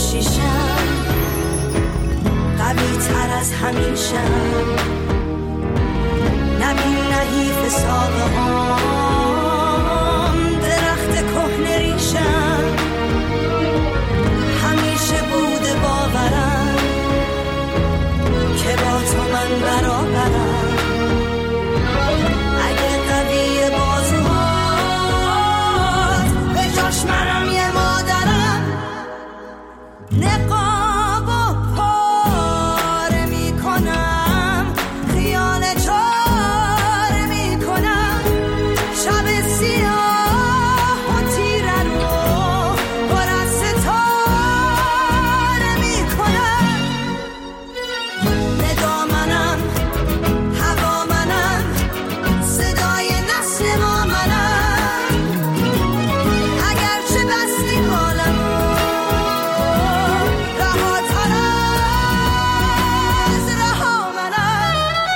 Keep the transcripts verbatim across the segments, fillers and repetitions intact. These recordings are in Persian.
شیشم قوی تر از همیشم نبین نحیف ساقه هم درخت کهنه ریشم همیشه بوده باورم که با تو من برابرم اگه قوی بازوهات به جاش منم یه مادرم نقاب و پاره می کنم خیال چاره می کنم شب سیاه و تیره رو پر از ستاره می کنم نگاه منم هوا منم صدای نسل ما منم اگرچه بستی حالمو رهاتر از رها منم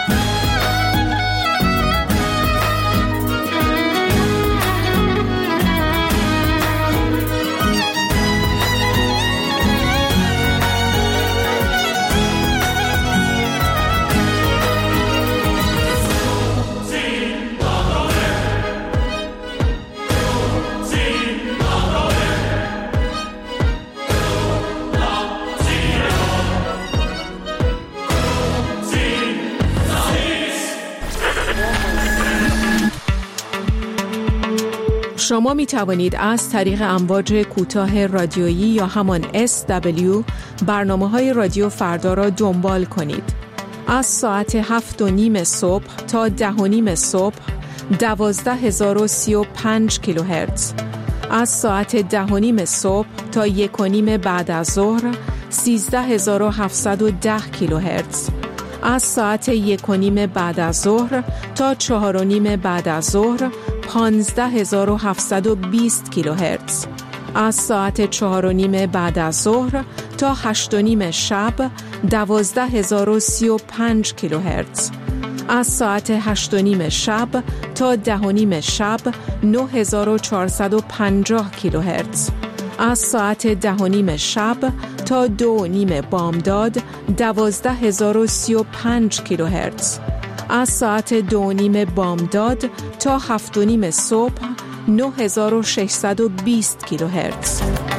شما می توانید از طریق امواج کوتاه رادیویی یا همان اس دبلیو برنامه‌های رادیو فردا را دنبال کنید. از ساعت هفت و نیم صبح تا ده و نیم صبح دوازده هزار و سی و پنج کیلوهرتز. از ساعت ده و نیم صبح تا یک و نیم بعد از ظهر سیزده هزار و هفتصد و ده کیلوهرتز. از ساعت یک و نیم بعد از ظهر تا چهار و نیم بعد از ظهر پانزده هزار و هفتصد و بیست کیلوهرتز. از ساعت چهار و نیم بعد از ظهر تا هشت و نیم شب دوازده هزار و سی و پنج کیلوهرتز. از ساعت هشت و نیم شب تا ده و نیم شب نه هزار و چهارصد و پنجاه کیلوهرتز. از ساعت ده و نیم شب تا دو و نیم بامداد دوازده هزار و سی و پنج کیلوهرتز. از ساعت دو و نیم بامداد تا هفت و نیم صبح نه هزار و ششصد و بیست کیلوهرتز.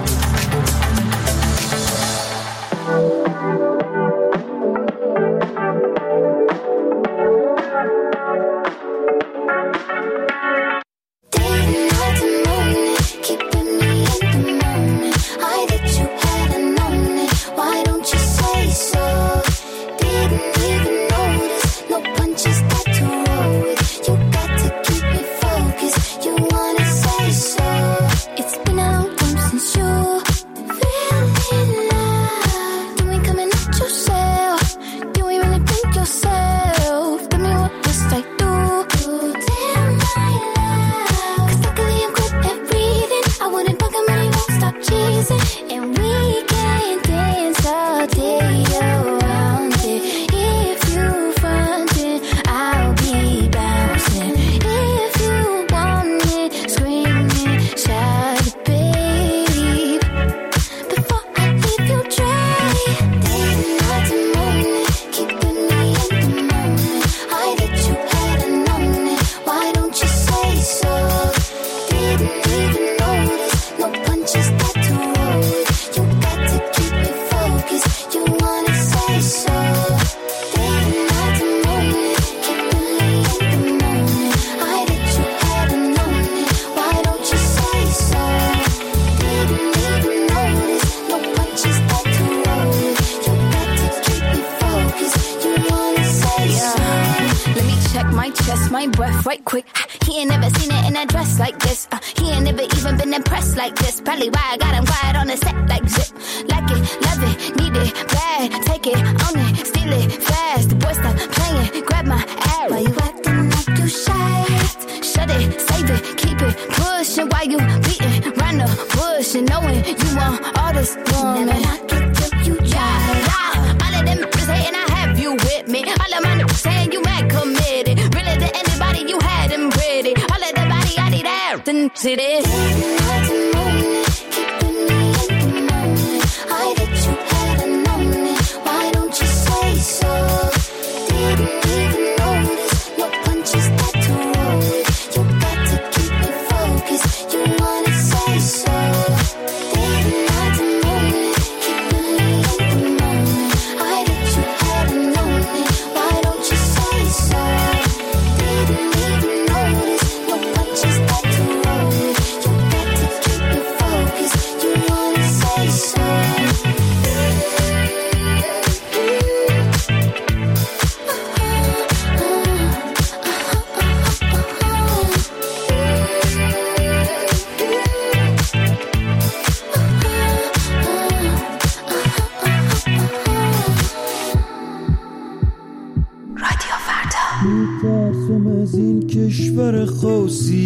my breath right quick. He ain't never seen it in a dress like this. Uh, he ain't never even been impressed like this. Probably why I got him quiet on the set like zip. Like it, love it, need it, bad. Take it, own it, steal it, fast. The boy stop playing, grab my ass. Why you acting like you shy? Shut it, save it, keep it pushing. Why you beating round the bush and knowing you want all this woman? Never knock it till you try it out. All of them is hating, I have you with me. All of my niggas saying you mad committed. Really to anybody you had them pretty. All of the body I need out and sit it. Keeping me in the moment. I did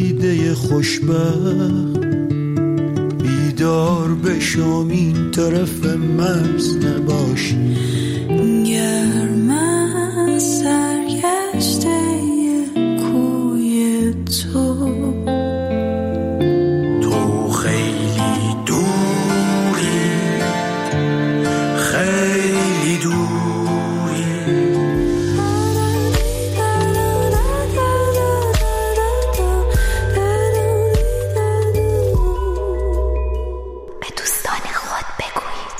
دیده خوشبخت بیدار بشم این طرف مرز نباش گرم از سرگشته کوی تو تو خیلی دوری خیلی دوری به دوستان خود بگویید.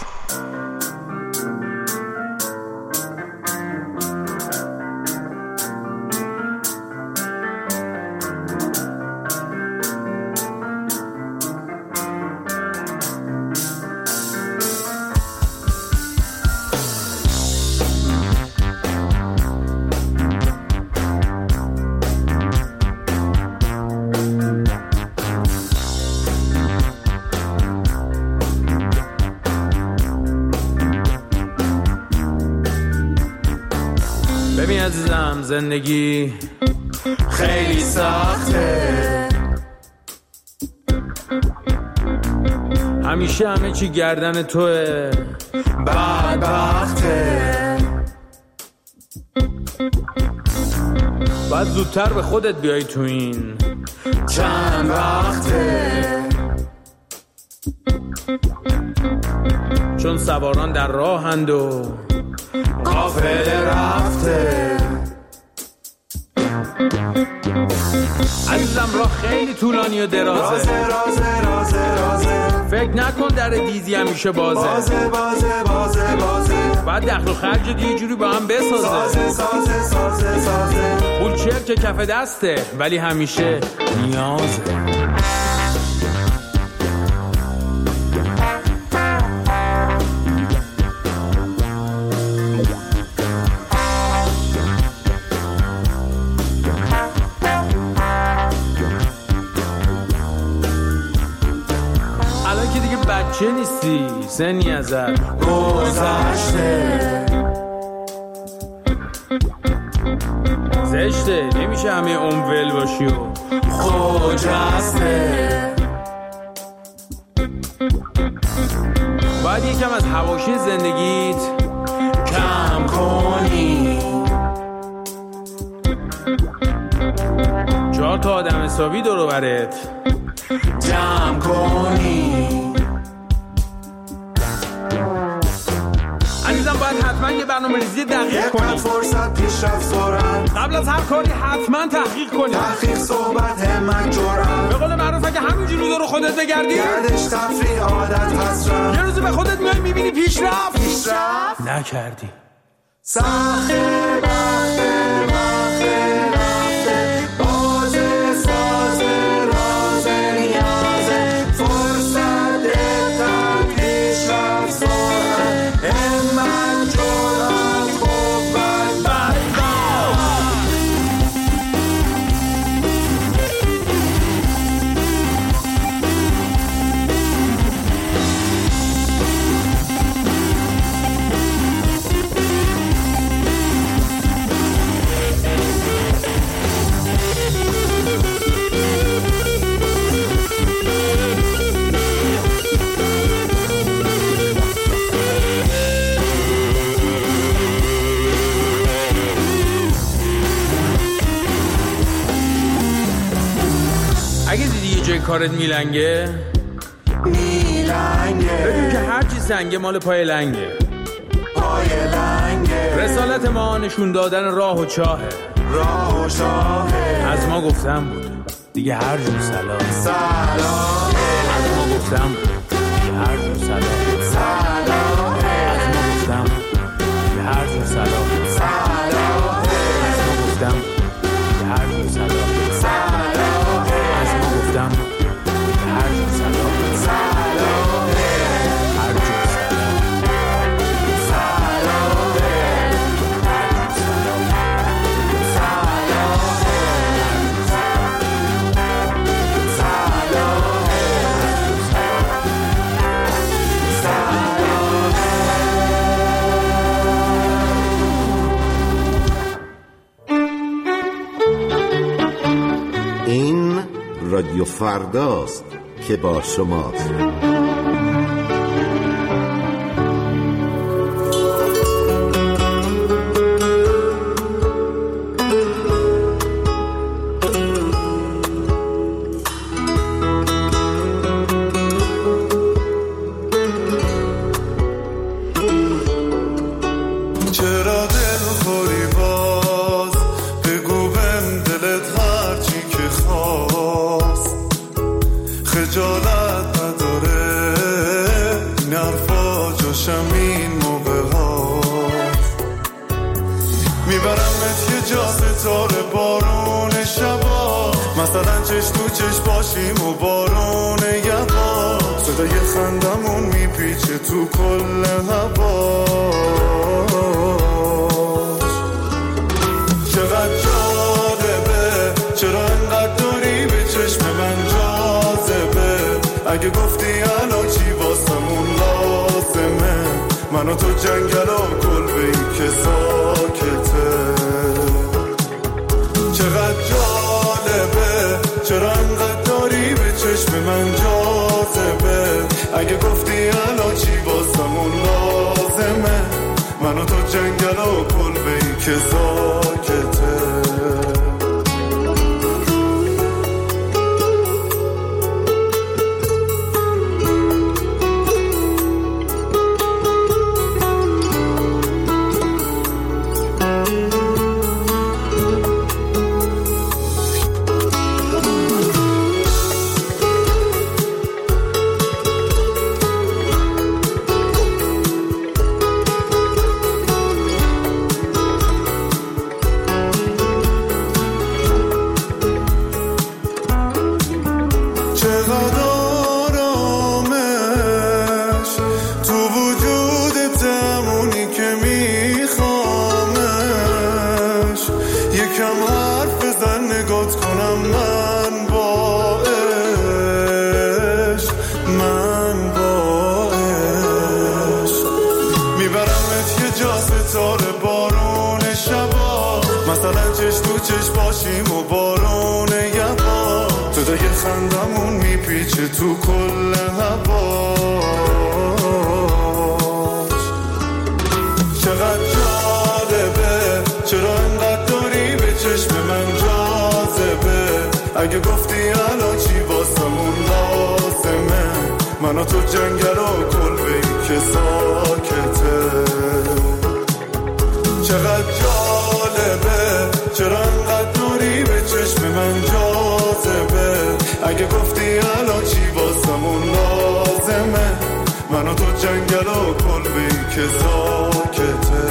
ببین عزیزم زندگی خیلی سخته، همیشه همه چی گردن توه، بدبخته. باید زودتر به خودت بیای تو این چند وقته، چون سواران در راهند و قافله رفته. عزیزم راه خیلی طولانی و درازه، رازه رازه رازه رازه. فکر نکن در دیزی همیشه بازه، بازه بازه بازه بازه. بعد دخل و خرج دی جوری با هم بسازه، سازه سازه سازه سازه. پول چرک که کف دسته ولی همیشه نیازه. چه نیستی سنی ازت گذشته، زشته نمیشه همه عمر باشی و خجسته. باید یکم از حواشی زندگیت کم کنی، چهار تا آدم حسابی دور برت جمع کنی. عزیزم باید حتما یه برنامه ریزی دقیق کنی، فرصت پیشرفت سرعت، قبل از هر کاری حتما تحقیق کنی، تحقیق صحبت همت جرأت. به قول معروف اگه همینجوری دور خودت بگردی گردش تفریح عادت حسرت، یه روزی به خودت میای میبینی پیشرفت پیشرفت نکردی. سخته بخته بخته رفته بازه سازه رازه نیازه، فرصت دهتر پیشرفت سرعت همت جرأت قوت برداشت. اگه دیدی یه جای کارت میلنگه میلنگه، بدون که هرچی سنگه مال پای لنگه، پای لنگه. رسالت ما نشون دادن راه و چاهه، راه و چاهه. از ما گفتم بود دیگه هر جور سلام سلام. از ما گفتم بود دیگه هر جور سلام سلام. از ما گفتم دیگه هر جور سلام سلام. از ما گفتم دیگه هر جور سلام سلام. از ما گفتم دیگه هر جور سلام سلام. هر جور سلام سلام. رادیو فرداست که با شماست. اگه گفتی الان چی واسمون لازمه، من و تو جنگل و کلبه‌ای که ساکته. چقدر جالبه چرا انقدر داری به چشم من جاذبه. اگه گفتی الان چی واسمون لازمه، من و تو جنگل و کلبه‌ای که ساکته. خندمون میپیچه تو کل هواش. چقدر جالبه چرا انقدر داری به چشم من جاذبه. اگه گفتی الان چی واسمون لازمه، من و تو جنگل و کلبه‌ای که ساکته. چقدر جالبه چرا انقدر داری به چشم من جاذبه. اگه گفتی الان چی واسمون لازمه، من و تو جنگل و کلبه‌ای که ساکته.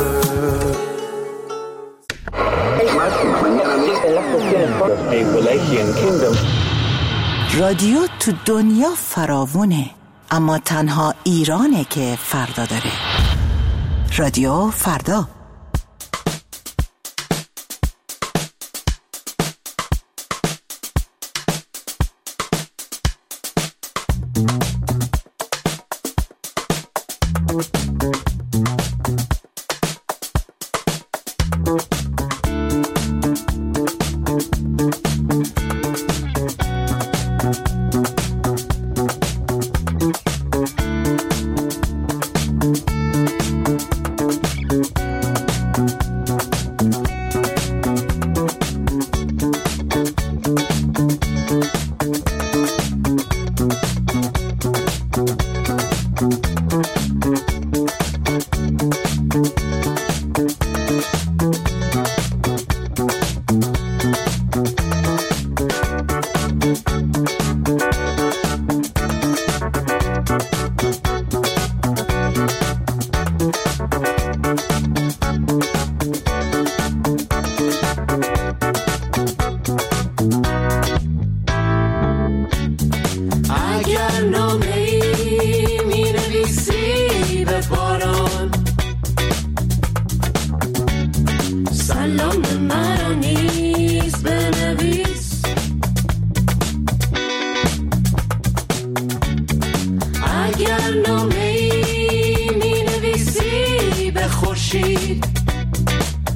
رادیو تو دنیا فراوونه، اما تنها ایرانه که فردا داره. رادیو فردا.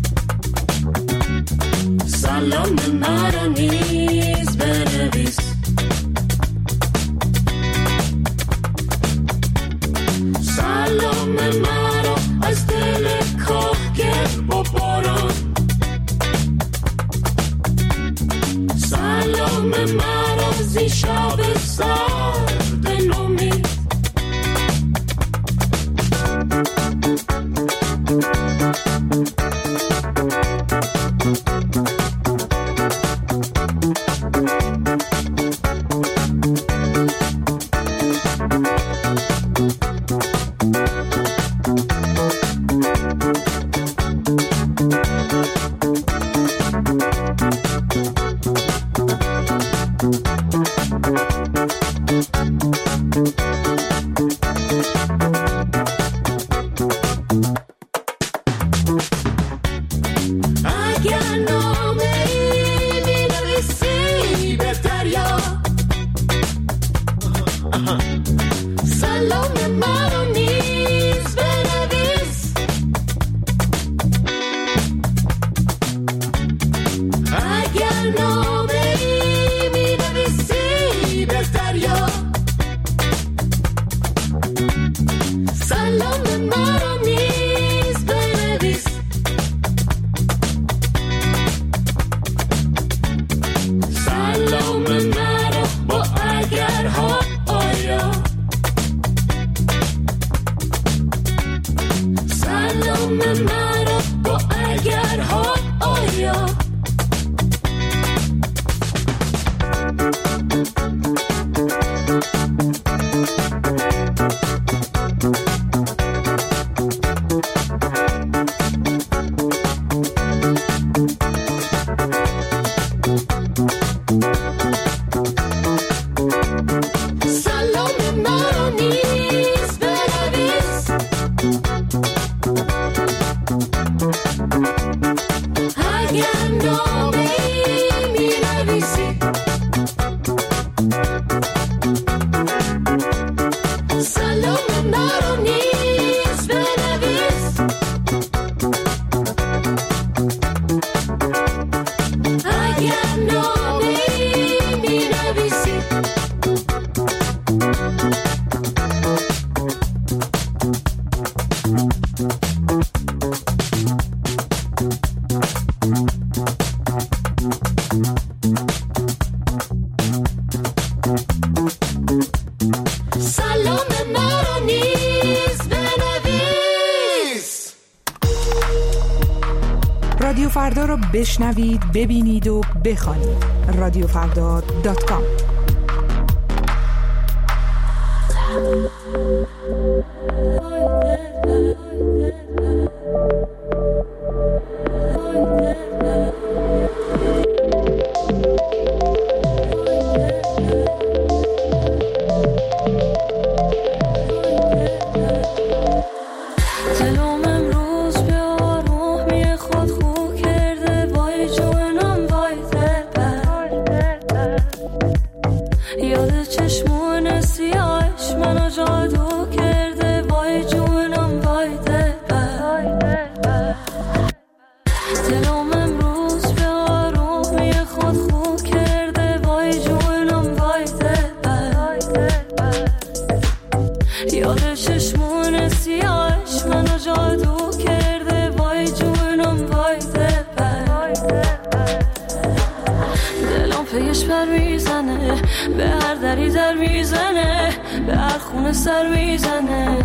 سلام مرا نیز بنویس. شراب سرد نومید. رادیو فردا رو بشنوید، ببینید و بخوانید. رادیو فردا دات کام. به هر دری در میزنه، به هر خونه سر میزنه،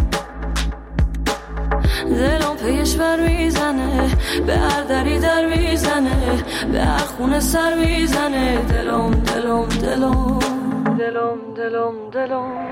دلم پیش بر میزنه، به هر دری در میزنه، به هر خونه سر میزنه، دلم دلم دلم دلم دلم دلم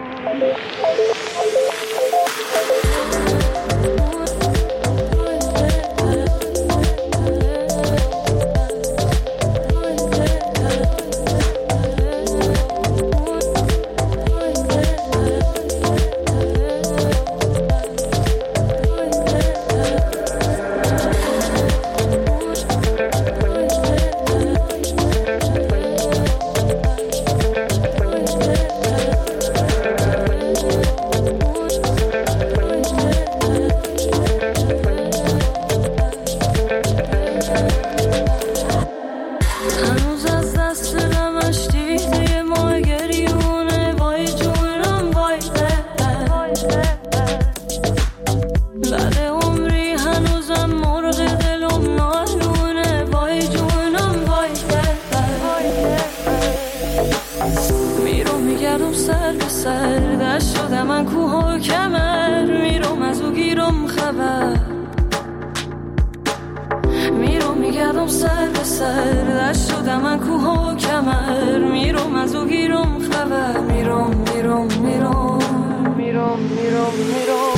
میگردم سر به سر، دشت شده من کوه و کمر، میرم از او گیرم خبر، میرم میگردم سر به سر، دشت شده من کوه و کمر، میرم از او گیرم خبر، میرم میرم میرم میرم میرم میرم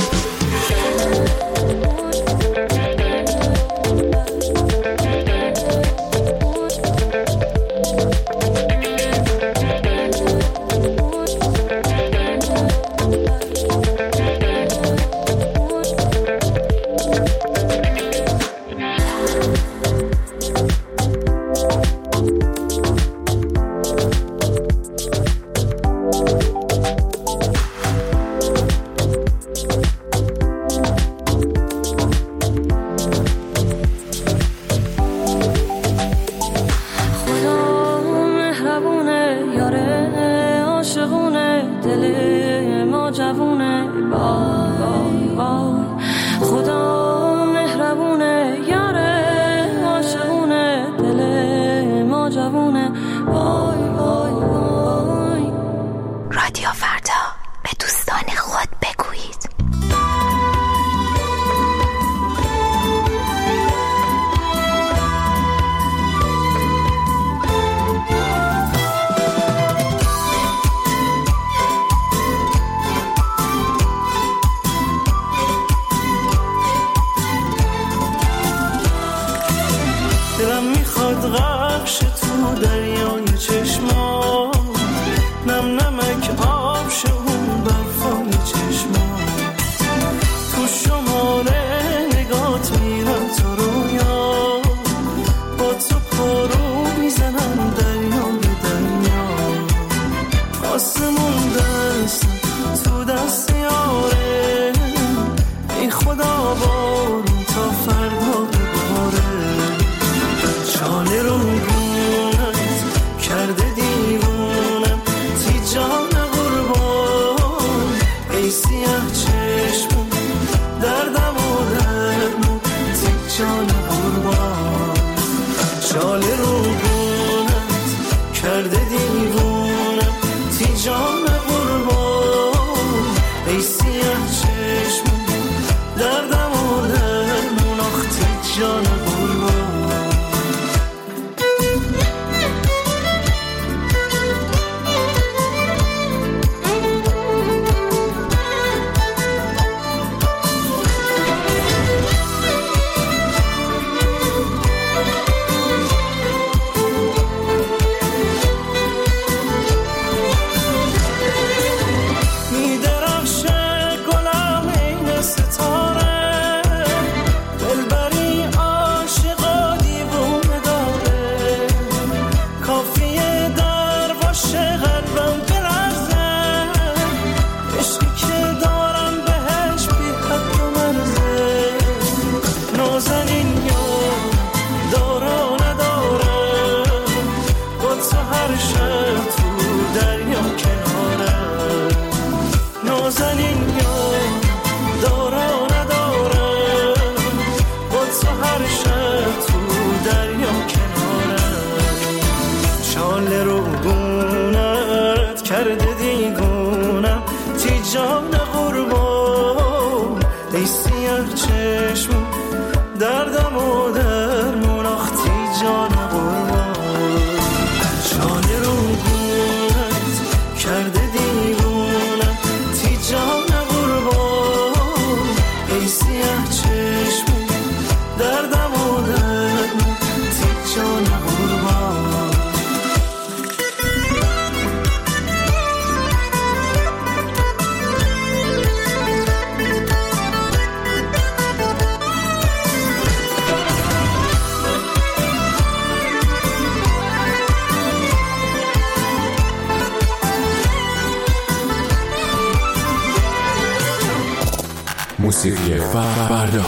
موسیقی فردا.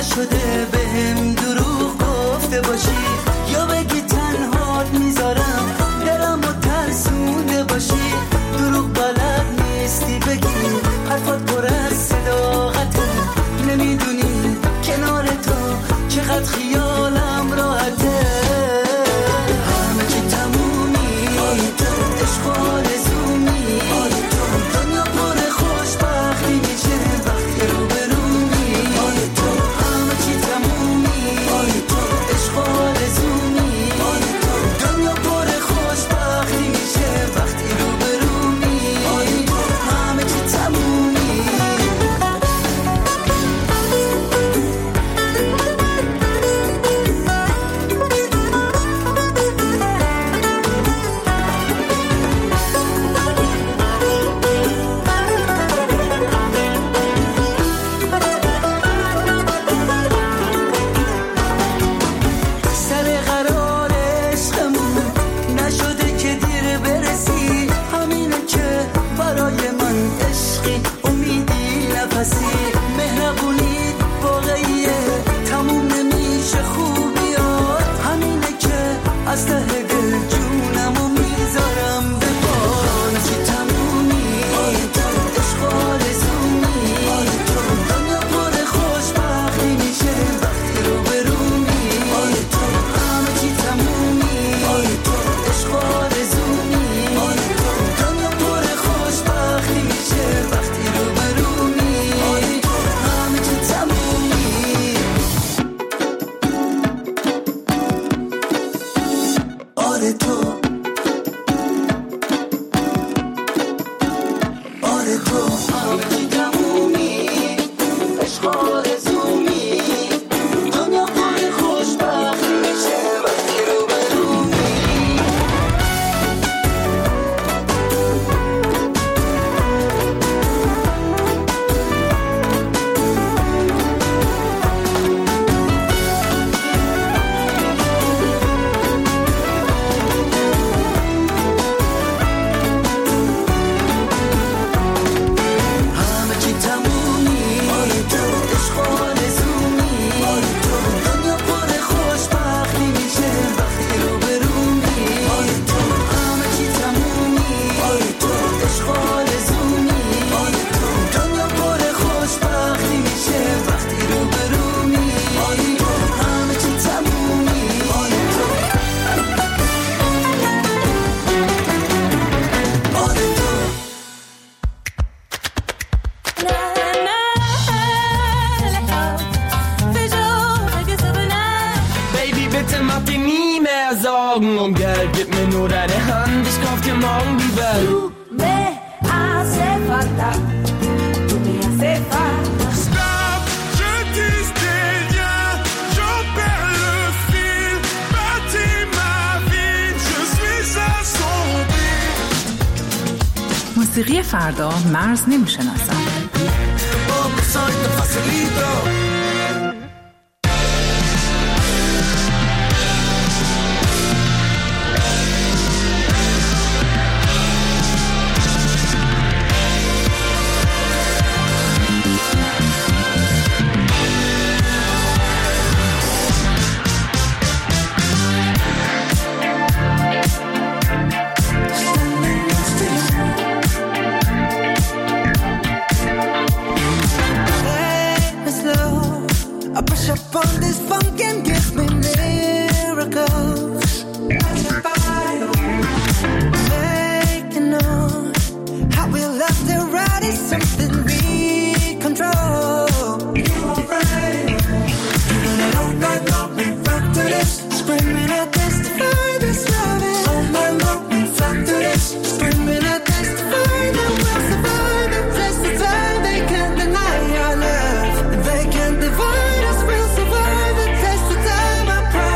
نشده بهم دروغ گفته باشی یا بگی تنهات میذارم دلمو ترسونده باشی. دروغ بلد نیستی بگی حرفات پر از صداقته. نمیدونی کنار تو چقدر خیالم راحته. همه چی تمومی تو عشق و آرزومی دنیا پر خوشبختی میشه وقتی رو برومی. همه چی تمومی تو عشق و آرزومی دنیا پر خوشبختی میشه وقتی رو برومی. همه چی تمومی. مهربونی واقعیه تموم نمیشه خوبیات. همینه که از ته دل جونمو میذارم به پا. چی تمومی تو عشق و آرزومی دنیا پر خوشبختی میشه وقتی رو برومی. همه چی تمومی تو عشق و آرزومی دنیا پر خوشبختی میشه وقتی رو برومی. آره تو آره تو همه چی تمومی عشق آرزومی دنیا پر خوشبختی میشه وقتی رو برومی. Und Geld, gib mir nur deine Hand, ich kauf dir morgen die Welt. Du me hace falta, tu me hace falta. Stop, je dis des liens, j'en perds le fil. Bâtis ma vie, je suis assombri. موسیقی فردا مرز نمیشناسد. Divide us, we'll survive the test of time, I promise.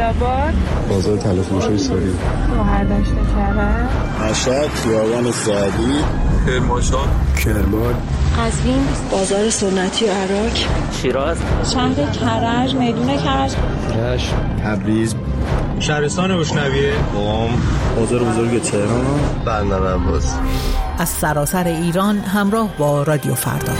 آباد، بازار طلافروشی ساری، مهردشت کرد، مشهد، خیابان سعدی، کرمانشاه، کرمان، قزوین، بازار سنتی و عراق، شیراز، شهر کرج، میدون کرج، رشت، تبریز، شهرستان بوشنویه، قم، بازار بزرگ تهران، بندر عباس. از سراسر ایران همراه با رادیو فردا.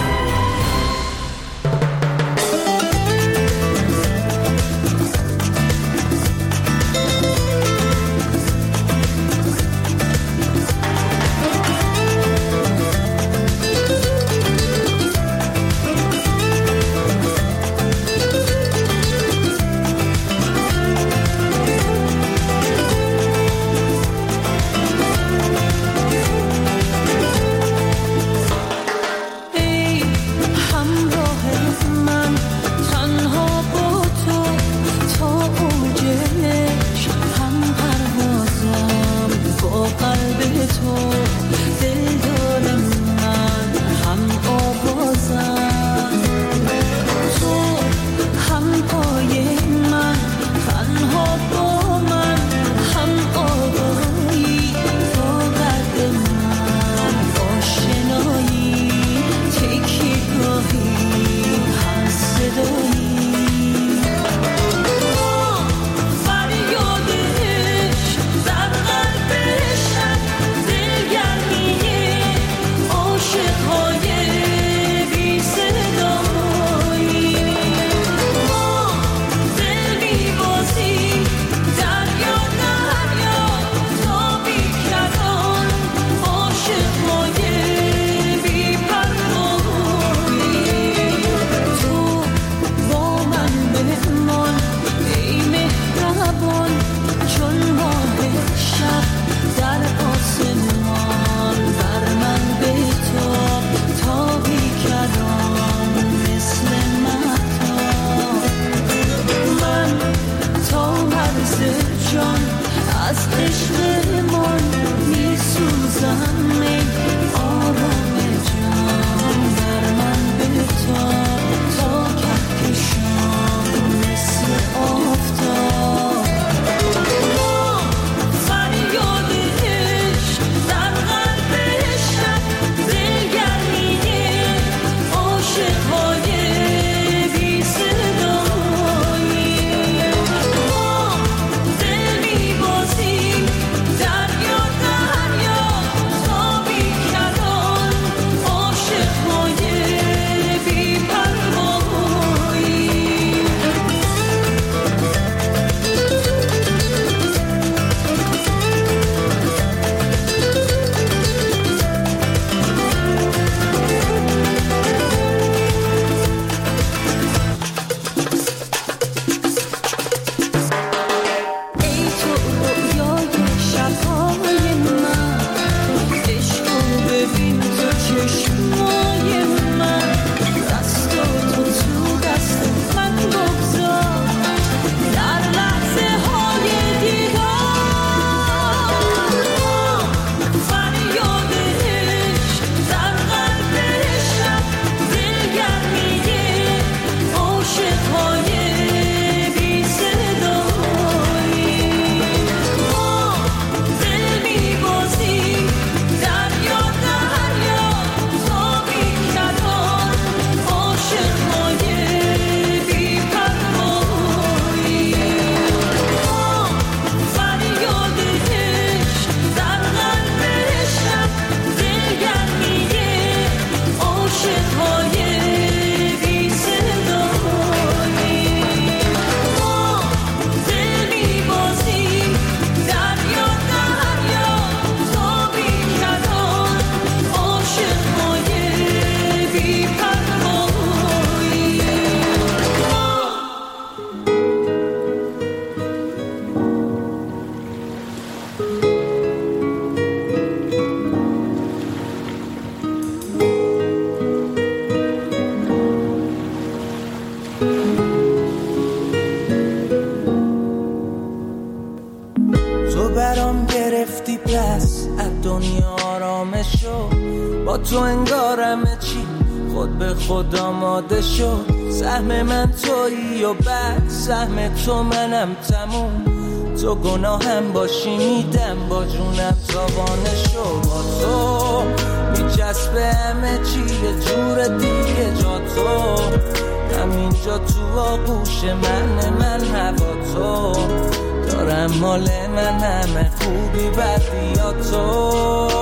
با تو انگارم چی خود به خود آماده شد، سهم من تویی و بعد سهم تو منم تموم. تو گناهم باشی میدم با جونم تاوانشو. با تو میچسبه همه چی یه جور دیگه جا تو. همینجا تو آغوش من من هوا تو. دارم مال من همه خوبی بدی یا تو.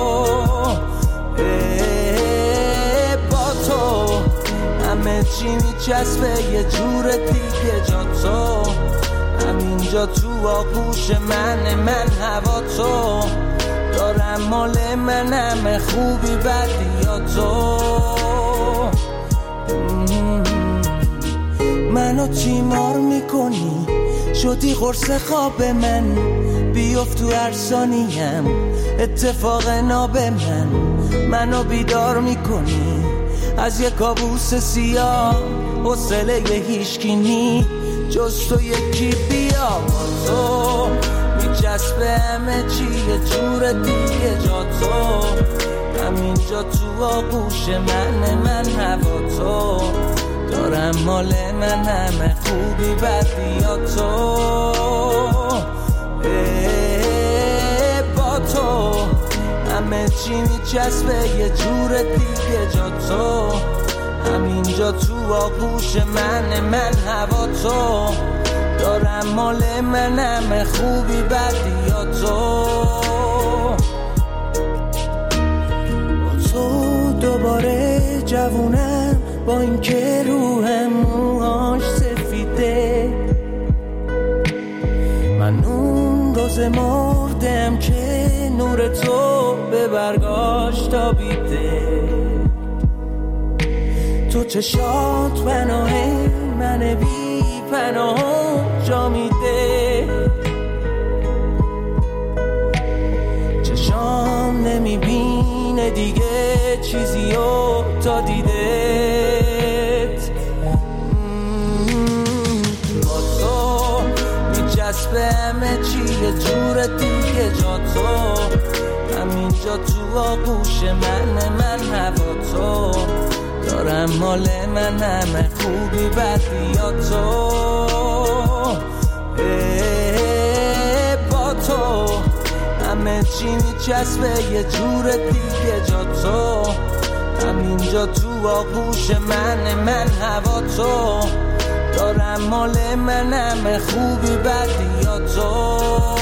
با تو همه چی میچسبه یه جور دیگه جا تو. همینجا تو آغوش من من هوا تو. دارم مال من همه خوبی بدی یا تو. منو تیمار میکنی شدی قرص خواب من. بیفت تو هر ثانیم اتفاق ناب من. منو بیدار میکنی از یه کابوس سیاه. حوصله یه هیچکی نی جز تو یکی بیا. با تو میچسبه همه چی یه جور دیگه جا تو. همینجا تو آغوش من من هوا تو. دارم مال من همه خوبی بدی یا تو. با تو همه چی میچسبه یه جور دیگه جا تو. همینجا تو آغوش من من هوا تو. دارم مال من همه خوبی بدی یا تو. با تو دوباره جوونم با این که روحم موهاش سفیده. من اون روز مردم که نور تو به برگاش تابیده. تو چشات پناه من بی پناه جا میده. چشام نمیبینه دیگه چیزیو تا دیدت. با تو میچسبه همه چی یه جور دیگه جا تو. همینجا تو آغوش من من هوا تو. دارم مال من همه خوبی بدی یا تو. با تو همه چی میچسبه یه جور دیگه جا تو. همینجا تو آغوش من من هوا تو. دارم مال من همه خوبی بدی یا تو.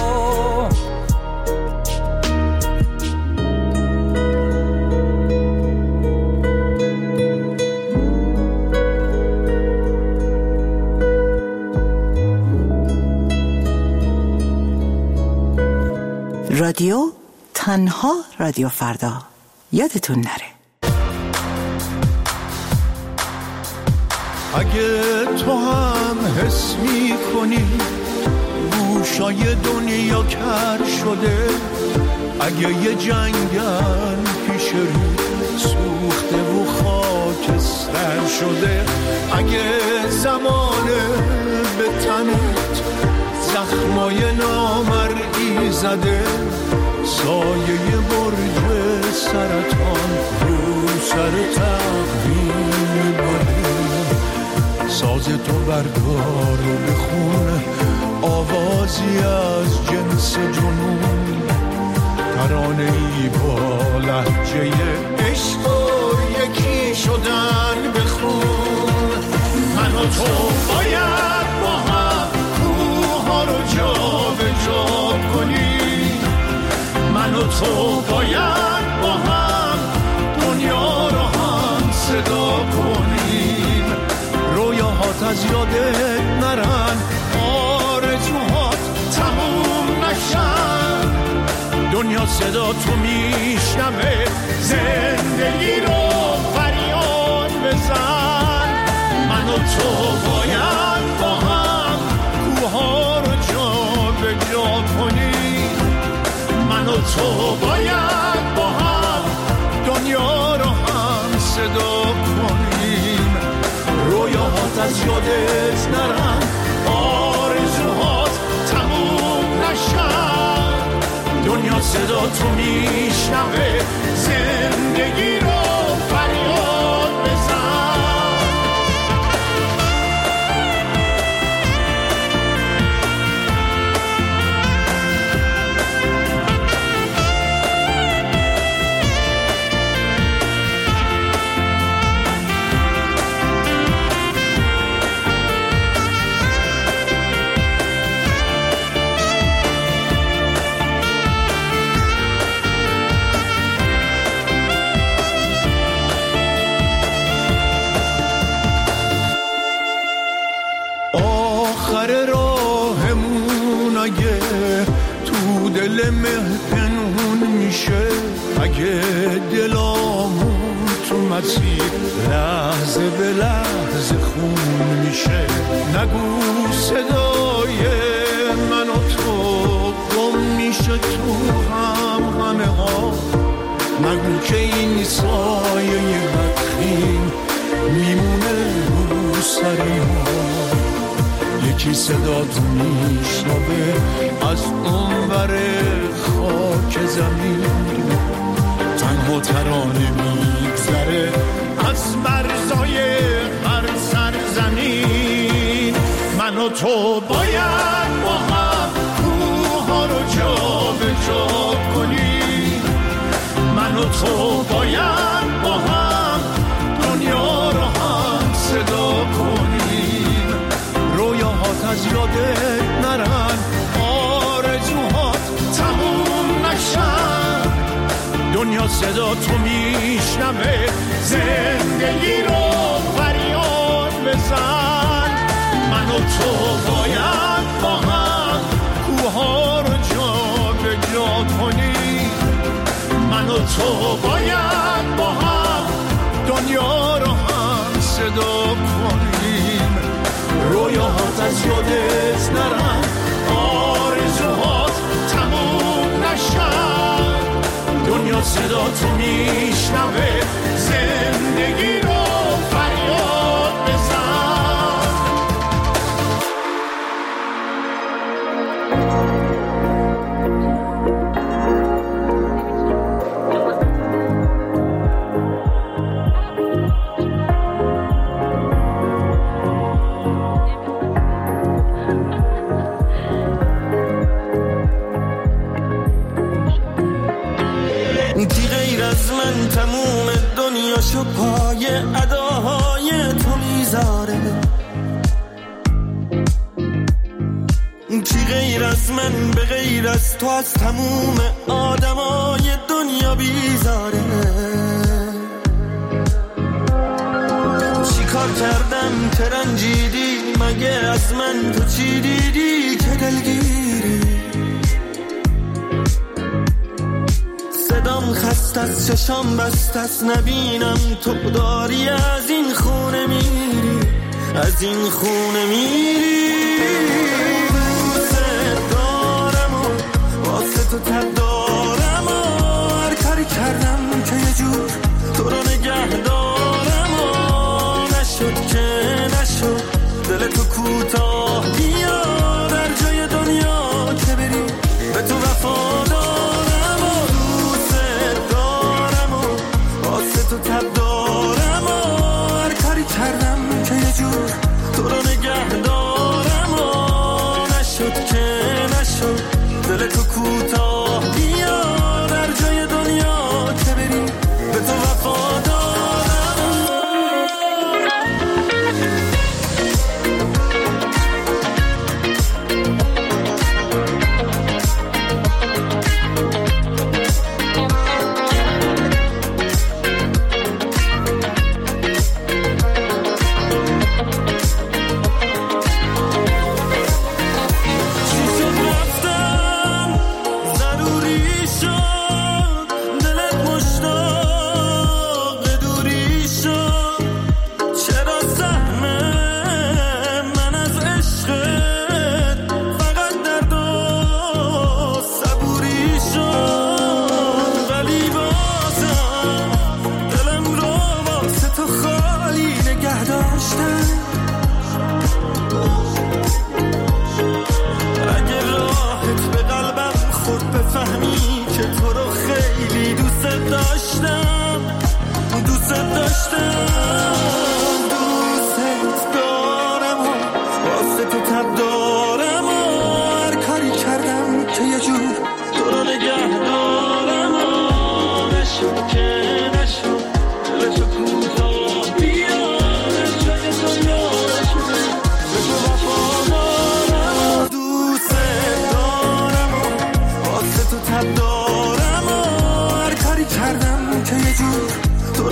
رادیو تنها رادیو فردا. یادتون نره اگه تو هم حس می کنی گوشای دنیا کر شده. اگه یه جنگل پیش رو سوخته و خاکستر شده. اگه زمانه به تنت زخمای نامرئی زده. سایه برج سرطان رو سر تقویم باره. ساز تو بردار و بخون آوازی از جنس جنون. ترانه‌ای با لهجه عشق و یکی شدن بخون. من و تو باید با هم کوها رو جا به جا کنیم. من و تو باید با هم دنیا رو هم صدا کنیم. رویاهات از یادت نرن، آرزوهات تموم نشن. دنیا صدا تو میشنوه، زندگی رو فریاد بزن. من و تو باید با هم کوها رو جا به جا کنیم. من و تو باید با هم دنیا رو هم صدا کنیم. رویاهات از یادت نرن، آرزوهات تموم نشن. دنیا صدا تو میشنوه، زندگی رو فریاد بزن. سر راهمون اگه تو دل مه پنهون میشه، اگه دلامون تو مسیر لحظه به لحظه خون میشه، نگو صدای من و تو گم میشه تو هم همه ها، نگو که این سایه بدخیم میمونه رو سری ما. یکی صدا تو میشنوه از اونور خاک زمین، تنها ترانه میگذره از مرزای هر سرزمین. من و تو باید با هم کوها رو جا به جا کنیم، من و تو باید با هم دنیا رو هم صدا کنیم. رویاهات از یادت نرن، آرزوهات تموم نشن، دنیا صدا تو میشنوه، زندگی رو فریاد بزن. من و تو باید با هم کوها رو جا به جا کنیم، من و تو باید با هم دنیا رو هم صدا کنیم. رویاهات از یادت نرن، آرزوهات تموم نشن، دنیا صدا تو میشنوه، زندگی رو فریاد بزن. تموم دنیاشو پای اداهای تو میذاره، کی غیر از من به غیر از تو از تموم آدمای دنیا بیزاره. چی کار کردم که رنجیدی، مگه از من تو چی دیدی که دلگیری؟ صدام خست از چشام بست از نبینم تو داری از این خونه میری، از این خونه میری. دوست دارم و واسه تو تب دارم و هر کاری کردم که یه جور تو رو نگه دارم و نشد که نشد، دل تو کوتاه بیا در جای دنیا که بری به تو وفادار. تو تب دارم و هر کاری کردم که یه جور تو رو نگه دارم و نشد که نشد، دل تو کوتاه بیا در جای دنیا که بری به تو وفادارم.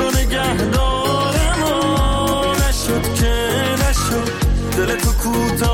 دل تو کوتاه